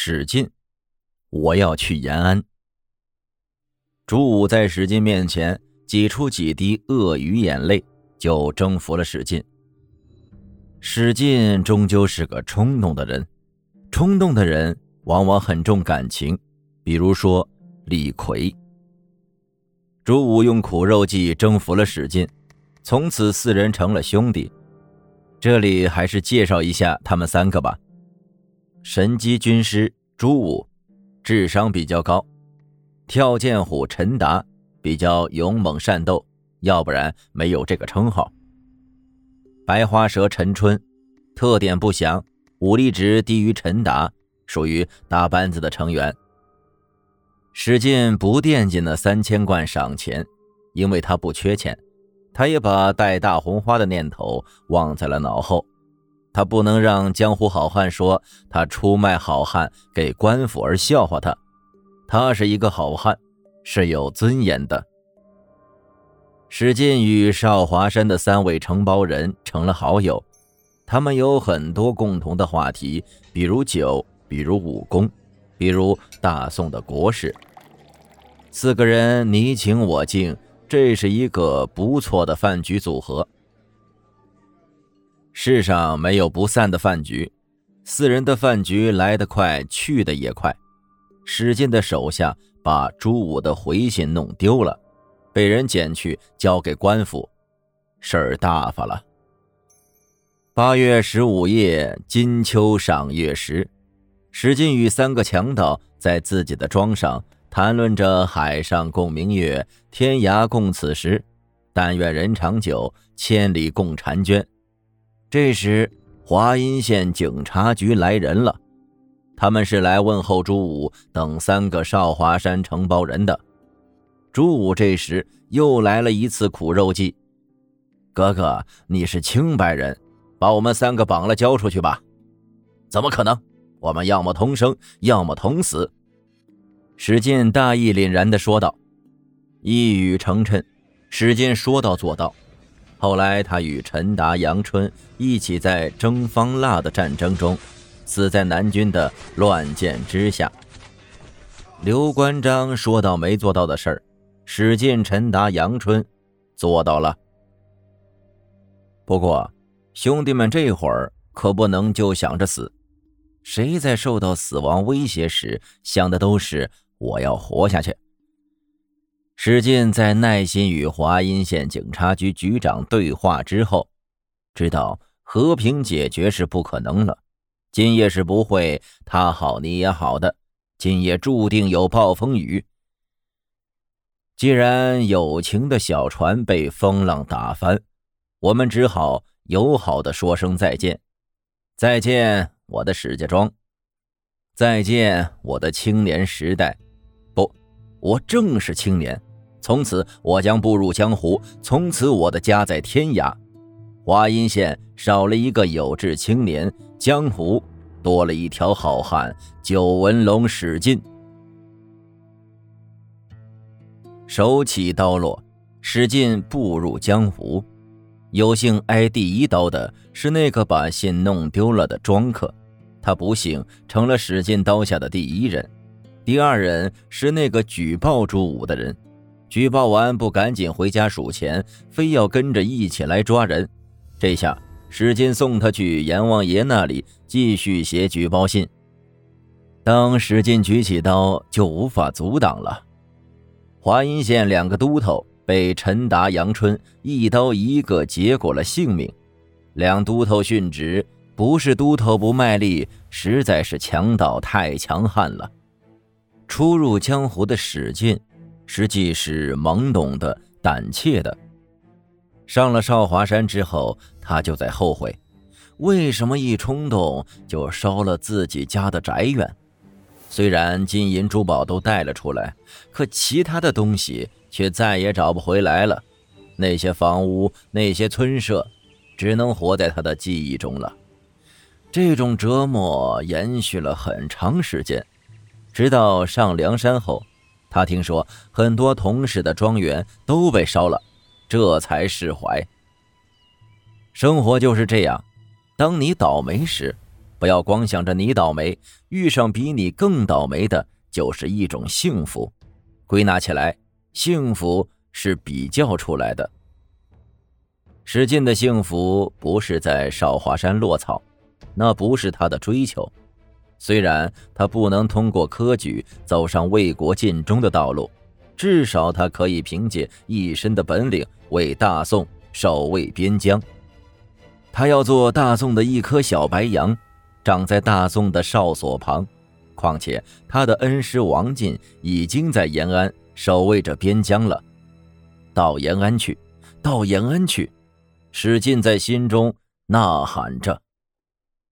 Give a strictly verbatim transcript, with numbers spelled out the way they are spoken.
史进，我要去延安。朱武在史进面前挤出几滴鳄鱼眼泪，就征服了史进。史进终究是个冲动的人，冲动的人往往很重感情，比如说李逵。朱武用苦肉计征服了史进，从此四人成了兄弟。这里还是介绍一下他们三个吧。神机军师朱武，智商比较高；跳涧虎陈达，比较勇猛善斗，要不然没有这个称号。白花蛇陈春，特点不详，武力值低于陈达，属于大班子的成员。史进不惦记那三千贯赏钱，因为他不缺钱，他也把戴大红花的念头忘在了脑后。他不能让江湖好汉说他出卖好汉给官府而笑话他，他是一个好汉，是有尊严的。史进与少华山的三位承包人成了好友，他们有很多共同的话题，比如酒，比如武功，比如大宋的国事。四个人你情我敬，这是一个不错的饭局组合。世上没有不散的饭局，四人的饭局来得快，去得也快。史进的手下把朱武的回信弄丢了，被人捡去交给官府，事儿大发了。八月十五夜，金秋赏月时，史进与三个强盗在自己的庄上谈论着海上共明月，天涯共此时，但愿人长久，千里共婵娟。这时华阴县警察局来人了，他们是来问候朱武等三个少华山承包人的。朱武这时又来了一次苦肉计，哥哥，你是清白人，把我们三个绑了交出去吧。怎么可能，我们要么同生，要么同死。史进大义凛然地说道。一语成谶，史进说到做到。后来他与陈达、杨春一起在征方腊的战争中死在南军的乱箭之下。刘关张说到没做到的事儿，史进、陈达、杨春做到了。不过兄弟们这会儿可不能就想着死，谁在受到死亡威胁时想的都是我要活下去。史进在耐心与华阴县警察局局长对话之后，知道和平解决是不可能了，今夜是不会他好你也好的，今夜注定有暴风雨。既然友情的小船被风浪打翻，我们只好友好的说声再见。再见我的史家庄，再见我的青年时代。不，我正是青年，从此我将步入江湖，从此我的家在天涯。华阴县少了一个有志青年，江湖多了一条好汉，九纹龙史进。手起刀落，史进步入江湖。有幸挨第一刀的是那个把信弄丢了的庄客，他不幸成了史进刀下的第一人。第二人是那个举报朱武的人，举报完不赶紧回家数钱，非要跟着一起来抓人。这下史进送他去阎王爷那里继续写举报信。当史进举起刀，就无法阻挡了。华阴县两个都头被陈达、杨春一刀一个结果了性命。两都头殉职，不是都头不卖力，实在是强盗太强悍了。初入江湖的史进实际是懵懂的、胆怯的。上了少华山之后，他就在后悔，为什么一冲动就烧了自己家的宅院。虽然金银珠宝都带了出来，可其他的东西却再也找不回来了。那些房屋，那些村舍，只能活在他的记忆中了。这种折磨延续了很长时间，直到上梁山后，他听说很多同事的庄园都被烧了，这才释怀。生活就是这样，当你倒霉时， 不要光想着你倒霉，遇上比你更倒霉的就是一种幸福。归纳起来，幸福是比较出来的。史进的幸福不是在少华山落草，那不是他的追求。虽然他不能通过科举走上为国尽忠的道路，至少他可以凭借一身的本领为大宋守卫边疆。他要做大宋的一颗小白杨，长在大宋的哨所旁。况且他的恩师王进已经在延安守卫着边疆了。到延安去，到延安去，史进在心中呐喊着。